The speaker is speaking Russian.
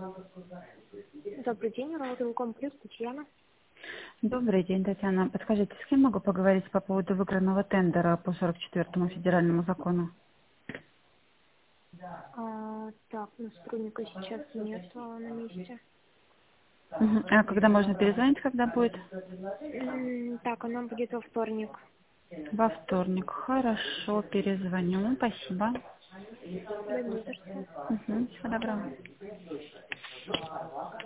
Добрый день, Роллтелком Плюс, Татьяна. Добрый день, Татьяна. Подскажите, с кем могу поговорить по поводу выигранного тендера по 44-му федеральному закону? Так, у нас сотрудника сейчас нет на месте. Мгм. А когда можно перезвонить, когда будет? Так, она будет во вторник. Во вторник. Хорошо, перезвоню. Спасибо. Да не за что. Всего доброго.